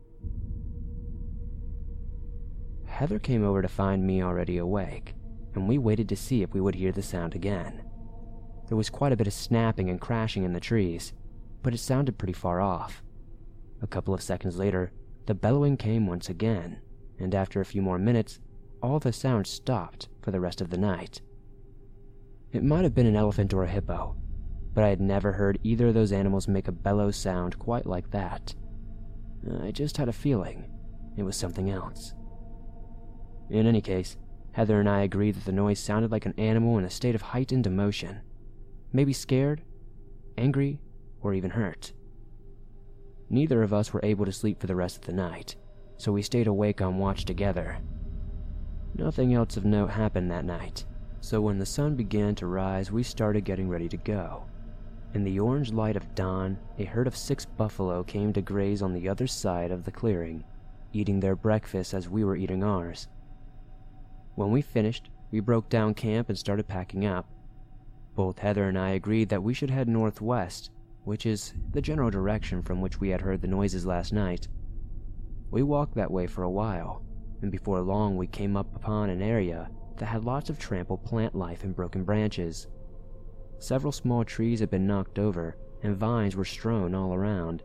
Heather came over to find me already awake, and we waited to see if we would hear the sound again. There was quite a bit of snapping and crashing in the trees, but it sounded pretty far off. A couple of seconds later, the bellowing came once again, and after a few more minutes, all the sound stopped for the rest of the night. It might have been an elephant or a hippo, but I had never heard either of those animals make a bellow sound quite like that. I just had a feeling it was something else. In any case, Heather and I agreed that the noise sounded like an animal in a state of heightened emotion, maybe scared, angry, or even hurt. Neither of us were able to sleep for the rest of the night, so we stayed awake on watch together. Nothing else of note happened that night, so when the sun began to rise, we started getting ready to go. In the orange light of dawn, a herd of 6 buffalo came to graze on the other side of the clearing, eating their breakfast as we were eating ours. When we finished, we broke down camp and started packing up. Both Heather and I agreed that we should head northwest, which is the general direction from which we had heard the noises last night. We walked that way for a while, and before long we came up upon an area that had lots of trampled plant life and broken branches. Several small trees had been knocked over, and vines were strewn all around.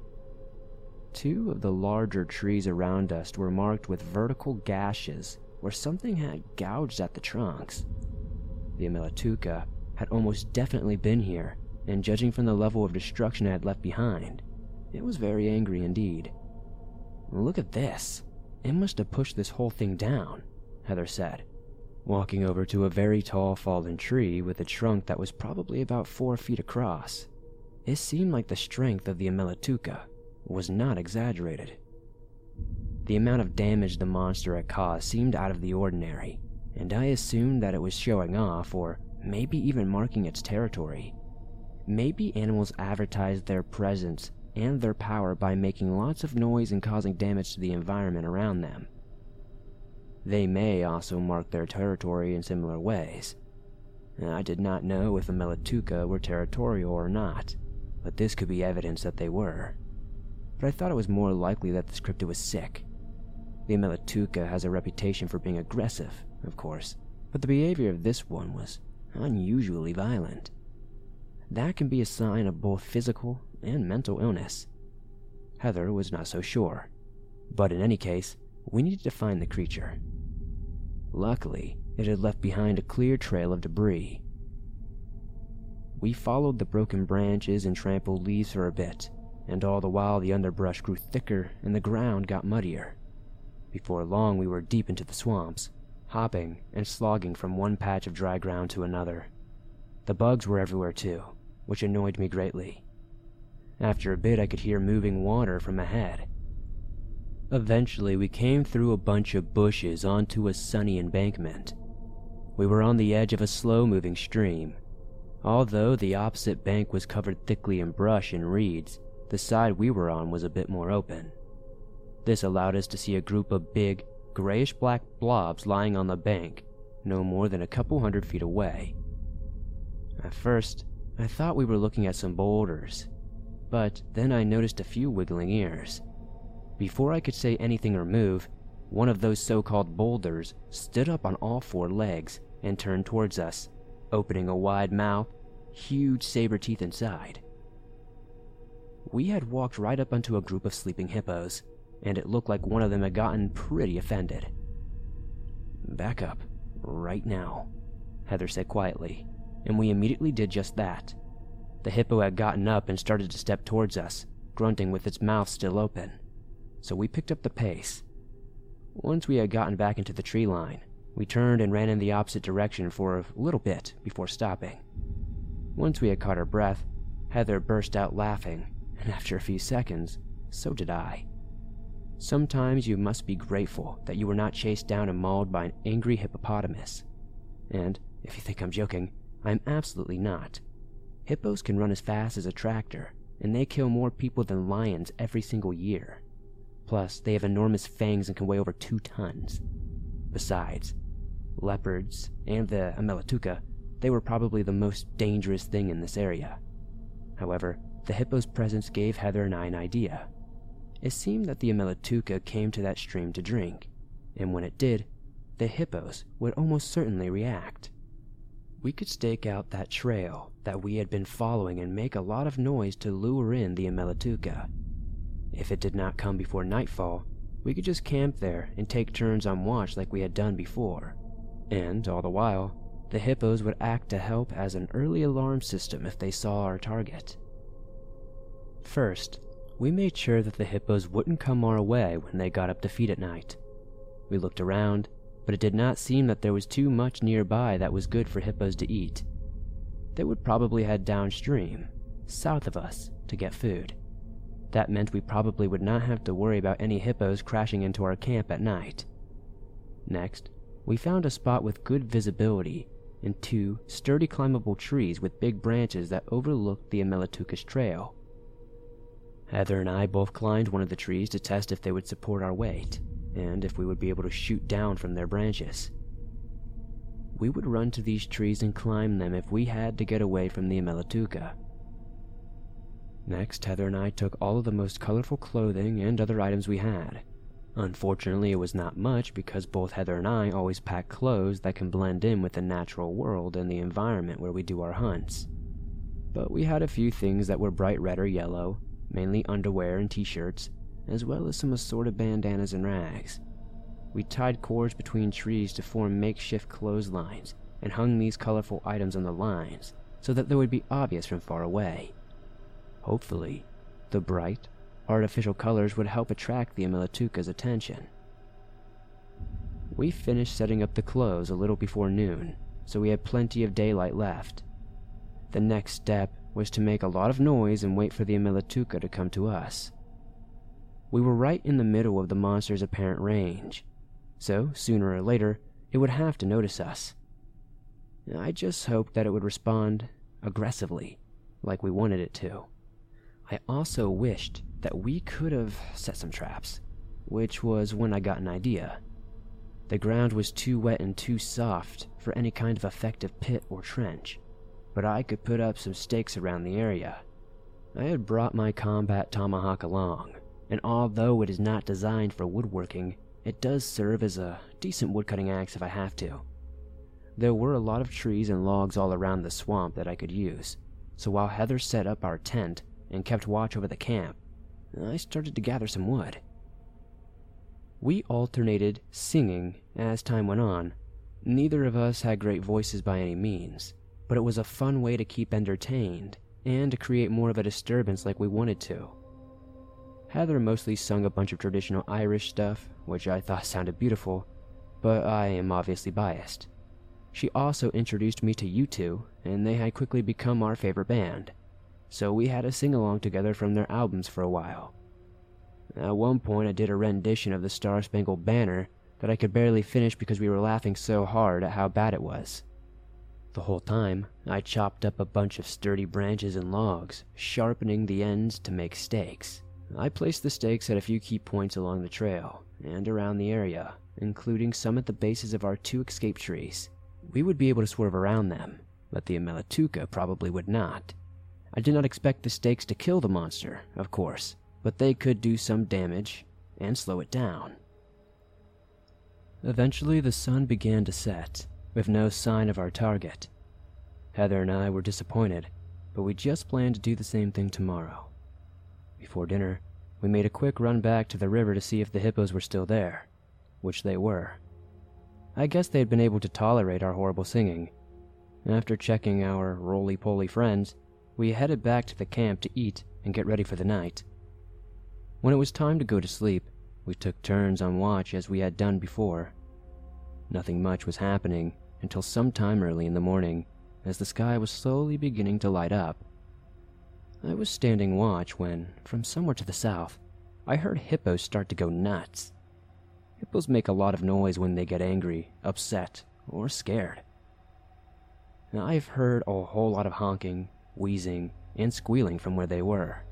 2 of the larger trees around us were marked with vertical gashes where something had gouged at the trunks. The Amelatuca had almost definitely been here, and judging from the level of destruction it had left behind, it was very angry indeed. "Look at this. It must have pushed this whole thing down," Heather said, walking over to a very tall fallen tree with a trunk that was probably about 4 feet across. It seemed like the strength of the Amelatuca was not exaggerated. The amount of damage the monster had caused seemed out of the ordinary, and I assumed that it was showing off or maybe even marking its territory. Maybe animals advertised their presence and their power by making lots of noise and causing damage to the environment around them. They may also mark their territory in similar ways. I did not know if the Amelatuca were territorial or not, but this could be evidence that they were. But I thought it was more likely that this cryptid was sick. The Amelatuca has a reputation for being aggressive, of course, but the behavior of this one was unusually violent. That can be a sign of both physical and mental illness. Heather was not so sure, but in any case, we needed to find the creature. Luckily, it had left behind a clear trail of debris. We followed the broken branches and trampled leaves for a bit, and all the while the underbrush grew thicker and the ground got muddier. Before long we were deep into the swamps, hopping and slogging from one patch of dry ground to another. The bugs were everywhere too, which annoyed me greatly. After a bit I could hear moving water from ahead. Eventually we came through a bunch of bushes onto a sunny embankment. We were on the edge of a slow-moving stream. Although the opposite bank was covered thickly in brush and reeds, the side we were on was a bit more open. This allowed us to see a group of big, grayish-black blobs lying on the bank, no more than a couple 100 feet away. At first, I thought we were looking at some boulders, but then I noticed a few wiggling ears. Before I could say anything or move, one of those so-called boulders stood up on all four legs and turned towards us, opening a wide mouth, huge saber teeth inside. We had walked right up onto a group of sleeping hippos, and it looked like one of them had gotten pretty offended. "Back up, right now," Heather said quietly, and we immediately did just that. The hippo had gotten up and started to step towards us, grunting with its mouth still open, so we picked up the pace. Once we had gotten back into the tree line, we turned and ran in the opposite direction for a little bit before stopping. Once we had caught our breath, Heather burst out laughing, and after a few seconds, so did I. Sometimes you must be grateful that you were not chased down and mauled by an angry hippopotamus. And, if you think I'm joking, I'm absolutely not. Hippos can run as fast as a tractor, and they kill more people than lions every single year. Plus, they have enormous fangs and can weigh over 2 tons. Besides, leopards and the Amelutuca, they were probably the most dangerous thing in this area. However, the hippo's presence gave Heather and I an idea. It seemed that the Amelutuca came to that stream to drink, and when it did, the hippos would almost certainly react. We could stake out that trail that we had been following and make a lot of noise to lure in the Amelutuca. If it did not come before nightfall, we could just camp there and take turns on watch like we had done before. And all the while, the hippos would act to help as an early alarm system if they saw our target. First, we made sure that the hippos wouldn't come our way when they got up to feed at night. We looked around, but it did not seem that there was too much nearby that was good for hippos to eat. They would probably head downstream, south of us, to get food. That meant we probably would not have to worry about any hippos crashing into our camp at night. Next, we found a spot with good visibility and 2 sturdy climbable trees with big branches that overlooked the Amelutuca's trail. Heather and I both climbed one of the trees to test if they would support our weight, and if we would be able to shoot down from their branches. We would run to these trees and climb them if we had to get away from the Amelutuca. Next, Heather and I took all of the most colorful clothing and other items we had. Unfortunately, it was not much because both Heather and I always pack clothes that can blend in with the natural world and the environment where we do our hunts. But we had a few things that were bright red or yellow, mainly underwear and t-shirts, as well as some assorted bandanas and rags. We tied cords between trees to form makeshift clotheslines and hung these colorful items on the lines so that they would be obvious from far away. Hopefully, the bright, artificial colors would help attract the Amelutuca's attention. We finished setting up the clothes a little before noon, so we had plenty of daylight left. The next step was to make a lot of noise and wait for the Amelutuca to come to us. We were right in the middle of the monster's apparent range, so sooner or later it would have to notice us. I just hoped that it would respond aggressively, like we wanted it to. I also wished that we could have set some traps, which was when I got an idea. The ground was too wet and too soft for any kind of effective pit or trench, but I could put up some stakes around the area. I had brought my combat tomahawk along, and although it is not designed for woodworking, it does serve as a decent woodcutting axe if I have to. There were a lot of trees and logs all around the swamp that I could use, so while Heather set up our tent and kept watch over the camp, I started to gather some wood. We alternated singing as time went on. Neither of us had great voices by any means, but it was a fun way to keep entertained and to create more of a disturbance like we wanted to. Heather mostly sung a bunch of traditional Irish stuff, which I thought sounded beautiful, but I am obviously biased. She also introduced me to U2, and they had quickly become our favorite band, so we had a sing-along together from their albums for a while. At one point I did a rendition of the Star-Spangled Banner that I could barely finish because we were laughing so hard at how bad it was. The whole time, I chopped up a bunch of sturdy branches and logs, sharpening the ends to make stakes. I placed the stakes at a few key points along the trail and around the area, including some at the bases of our 2 escape trees. We would be able to swerve around them, but the Amelutuca probably would not. I did not expect the stakes to kill the monster, of course, but they could do some damage and slow it down. Eventually, the sun began to set, with no sign of our target. Heather and I were disappointed, but we just planned to do the same thing tomorrow. Before dinner, we made a quick run back to the river to see if the hippos were still there, which they were. I guess they had been able to tolerate our horrible singing. After checking our roly-poly friends, we headed back to the camp to eat and get ready for the night. When it was time to go to sleep, we took turns on watch as we had done before. Nothing much was happening until sometime early in the morning, as the sky was slowly beginning to light up. I was standing watch when, from somewhere to the south, I heard hippos start to go nuts. Hippos make a lot of noise when they get angry, upset, or scared. Now, I've heard a whole lot of honking, wheezing, and squealing from where they were.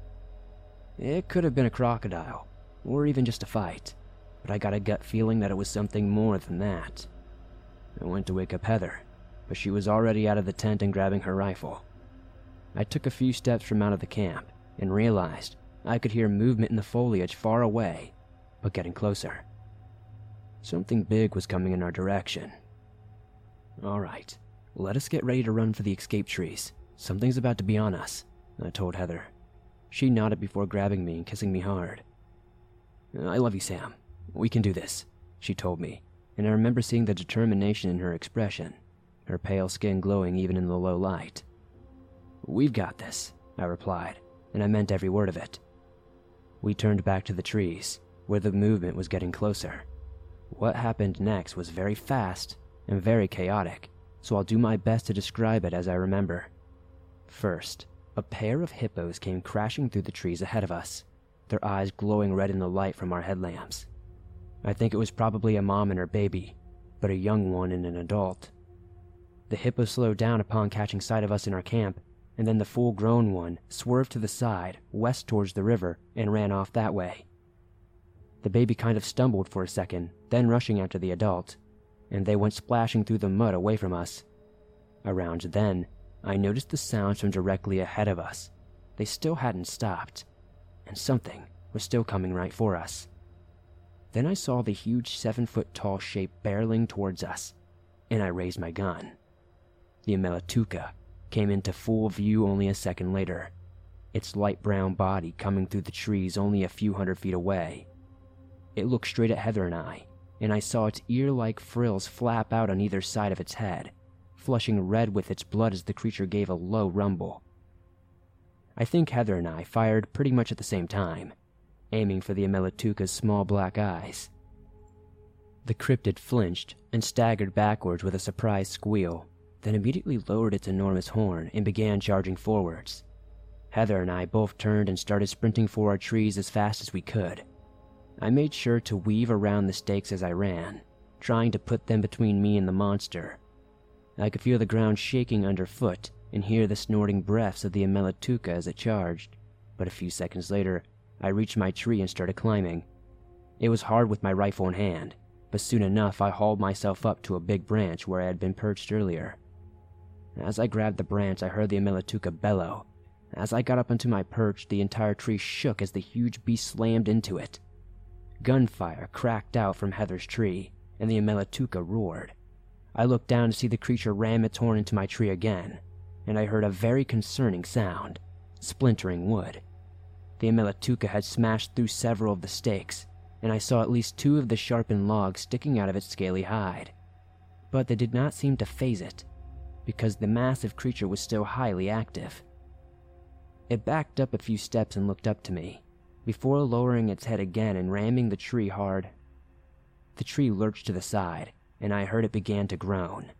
It could have been a crocodile, or even just a fight, but I got a gut feeling that it was something more than that. I went to wake up Heather, but she was already out of the tent and grabbing her rifle. I took a few steps from out of the camp and realized I could hear movement in the foliage far away, but getting closer. Something big was coming in our direction. All right, let us get ready to run for the escape trees. Something's about to be on us, I told Heather. She nodded before grabbing me and kissing me hard. I love you, Sam. We can do this, she told me, and I remember seeing the determination in her expression, her pale skin glowing even in the low light. We've got this, I replied, and I meant every word of it. We turned back to the trees, where the movement was getting closer. What happened next was very fast and very chaotic, so I'll do my best to describe it as I remember. First, a pair of hippos came crashing through the trees ahead of us, their eyes glowing red in the light from our headlamps. I think it was probably a mom and her baby, but a young one and an adult. The hippo slowed down upon catching sight of us in our camp, and then the full-grown one swerved to the side, west towards the river, and ran off that way. The baby kind of stumbled for a second, then rushing after the adult, and they went splashing through the mud away from us. Around then, I noticed the sounds from directly ahead of us. They still hadn't stopped, and something was still coming right for us. Then I saw the huge 7-foot-tall shape barreling towards us, and I raised my gun. The Amelutuca came into full view only a second later, its light brown body coming through the trees only a few hundred feet away. It looked straight at Heather and I saw its ear-like frills flap out on either side of its head, flushing red with its blood as the creature gave a low rumble. I think Heather and I fired pretty much at the same time, aiming for the Amelutuca's small black eyes. The cryptid flinched and staggered backwards with a surprised squeal, then immediately lowered its enormous horn and began charging forwards. Heather and I both turned and started sprinting for our trees as fast as we could. I made sure to weave around the stakes as I ran, trying to put them between me and the monster. I could feel the ground shaking underfoot and hear the snorting breaths of the Amelutuca as it charged, but a few seconds later, I reached my tree and started climbing. It was hard with my rifle in hand, but soon enough I hauled myself up to a big branch where I had been perched earlier. As I grabbed the branch, I heard the Amelutuca bellow. As I got up onto my perch, the entire tree shook as the huge beast slammed into it. Gunfire cracked out from Heather's tree, and the Amelutuca roared. I looked down to see the creature ram its horn into my tree again, and I heard a very concerning sound, splintering wood. The Amelutuca had smashed through several of the stakes, and I saw at least 2 of the sharpened logs sticking out of its scaly hide. But they did not seem to faze it, because the massive creature was still highly active. It backed up a few steps and looked up to me, before lowering its head again and ramming the tree hard. The tree lurched to the side, and I heard it began to groan.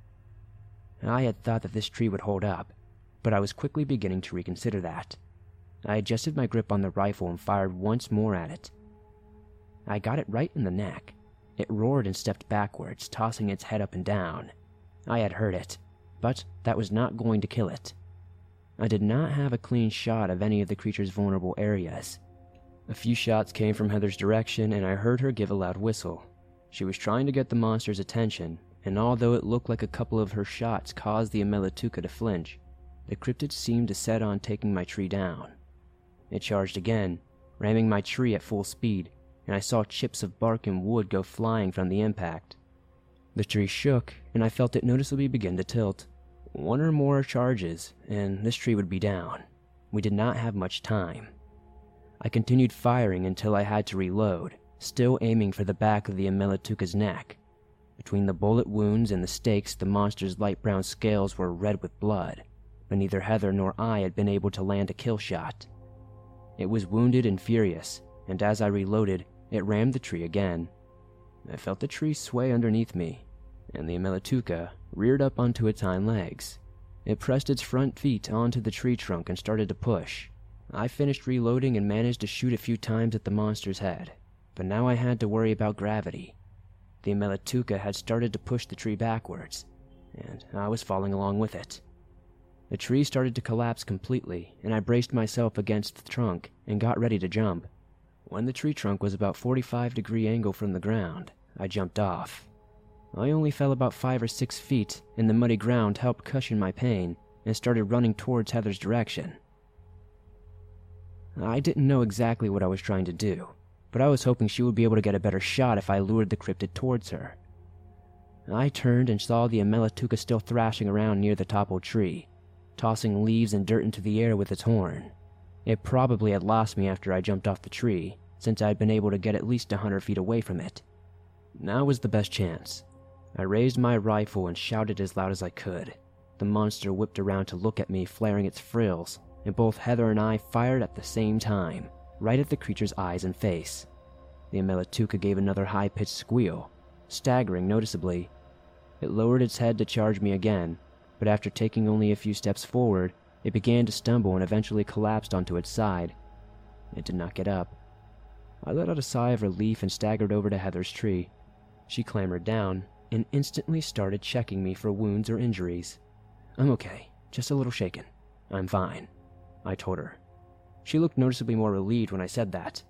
I had thought that this tree would hold up, but I was quickly beginning to reconsider that. I adjusted my grip on the rifle and fired once more at it. I got it right in the neck. It roared and stepped backwards, tossing its head up and down. I had heard it, but that was not going to kill it. I did not have a clean shot of any of the creature's vulnerable areas. A few shots came from Heather's direction, and I heard her give a loud whistle. She was trying to get the monster's attention, and although it looked like a couple of her shots caused the Amelotuca to flinch, the cryptid seemed to set on taking my tree down. It charged again, ramming my tree at full speed, and I saw chips of bark and wood go flying from the impact. The tree shook, and I felt it noticeably begin to tilt. One or more charges, and this tree would be down. We did not have much time. I continued firing until I had to reload, still aiming for the back of the Amelotuca's neck. Between the bullet wounds and the stakes, the monster's light brown scales were red with blood, but neither Heather nor I had been able to land a kill shot. It was wounded and furious, and as I reloaded, it rammed the tree again. I felt the tree sway underneath me, and the Amelotuca reared up onto its hind legs. It pressed its front feet onto the tree trunk and started to push. I finished reloading and managed to shoot a few times at the monster's head, but now I had to worry about gravity. The Amelotuca had started to push the tree backwards, and I was falling along with it. The tree started to collapse completely, and I braced myself against the trunk and got ready to jump. When the tree trunk was about 45-degree angle from the ground, I jumped off. I only fell about 5 or 6 feet, and the muddy ground helped cushion my pain, and started running towards Heather's direction. I didn't know exactly what I was trying to do, but I was hoping she would be able to get a better shot if I lured the cryptid towards her. I turned and saw the Amelotuca still thrashing around near the toppled tree, tossing leaves and dirt into the air with its horn. It probably had lost me after I jumped off the tree, since I had been able to get at least 100 feet away from it. Now was the best chance. I raised my rifle and shouted as loud as I could. The monster whipped around to look at me, flaring its frills, and both Heather and I fired at the same time, right at the creature's eyes and face. The Amelotuca gave another high-pitched squeal, staggering noticeably. It lowered its head to charge me again, but after taking only a few steps forward, it began to stumble and eventually collapsed onto its side. It did not get up. I let out a sigh of relief and staggered over to Heather's tree. She clambered down and instantly started checking me for wounds or injuries. "I'm okay, just a little shaken. I'm fine," I told her. She looked noticeably more relieved when I said that.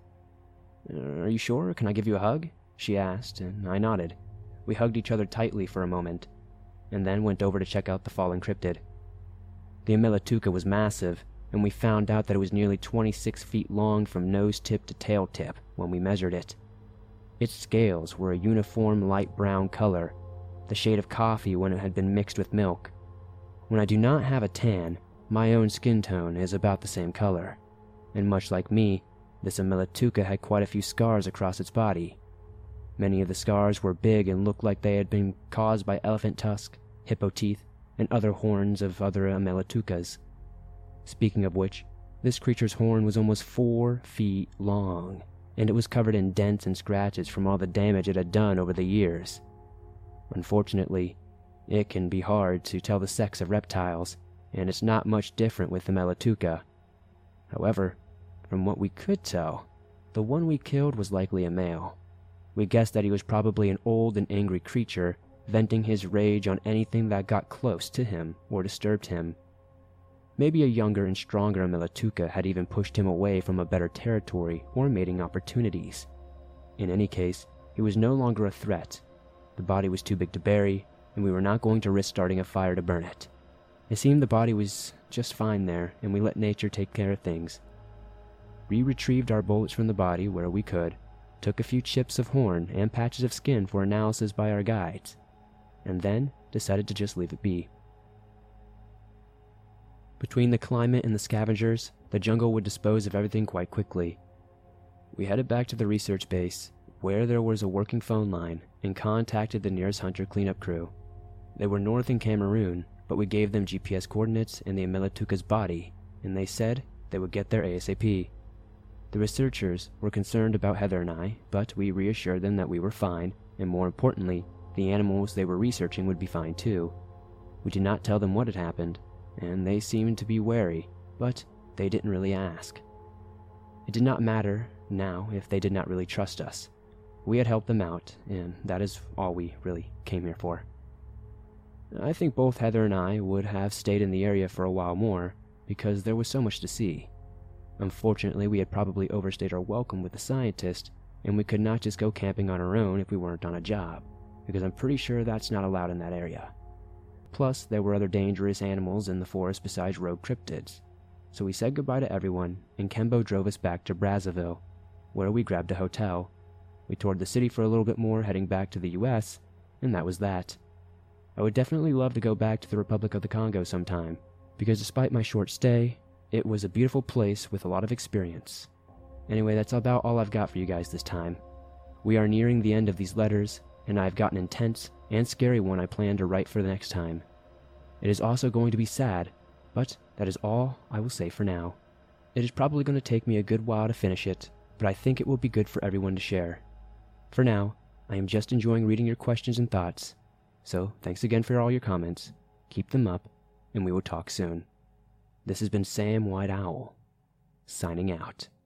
"Are you sure? Can I give you a hug?" she asked, and I nodded. We hugged each other tightly for a moment, and then went over to check out the fallen cryptid. The Amelotuca was massive, and we found out that it was nearly 26 feet long from nose tip to tail tip when we measured it. Its scales were a uniform light brown color, the shade of coffee when it had been mixed with milk. When I do not have a tan, my own skin tone is about the same color, and much like me, this Amelotuca had quite a few scars across its body. Many of the scars were big and looked like they had been caused by elephant tusk, hippo teeth, and other horns of other Amelotucas. Speaking of which, this creature's horn was almost 4 feet long, and it was covered in dents and scratches from all the damage it had done over the years. Unfortunately, it can be hard to tell the sex of reptiles, and it's not much different with the Amelotuca. However, from what we could tell, the one we killed was likely a male. We guessed that he was probably an old and angry creature, venting his rage on anything that got close to him or disturbed him. Maybe a younger and stronger Amelotuca had even pushed him away from a better territory or mating opportunities. In any case, he was no longer a threat. The body was too big to bury, and we were not going to risk starting a fire to burn it. It seemed the body was just fine there, and we let nature take care of things. We retrieved our bullets from the body where we could, took a few chips of horn and patches of skin for analysis by our guides, and then decided to just leave it be. Between the climate and the scavengers, the jungle would dispose of everything quite quickly. We headed back to the research base, where there was a working phone line, and contacted the nearest hunter cleanup crew. They were north in Cameroon, but we gave them GPS coordinates and the Amelotuca's body, and they said they would get there ASAP. The researchers were concerned about Heather and I, but we reassured them that we were fine, and more importantly, the animals they were researching would be fine too. We did not tell them what had happened, and they seemed to be wary, but they didn't really ask. It did not matter now if they did not really trust us. We had helped them out, and that is all we really came here for. I think both Heather and I would have stayed in the area for a while more, because there was so much to see. Unfortunately, we had probably overstayed our welcome with the scientist, and we could not just go camping on our own if we weren't on a job, because I'm pretty sure that's not allowed in that area. Plus, there were other dangerous animals in the forest besides rogue cryptids. So we said goodbye to everyone, and Kembo drove us back to Brazzaville, where we grabbed a hotel. We toured the city for a little bit more, heading back to the US, and that was that. I would definitely love to go back to the Republic of the Congo sometime, because despite my short stay, it was a beautiful place with a lot of experience. Anyway, that's about all I've got for you guys this time. We are nearing the end of these letters, and I've got an intense and scary one I plan to write for the next time. It is also going to be sad, but that is all I will say for now. It is probably going to take me a good while to finish it, but I think it will be good for everyone to share. For now, I am just enjoying reading your questions and thoughts, so thanks again for all your comments, keep them up, and we will talk soon. This has been Sam White Owl, signing out.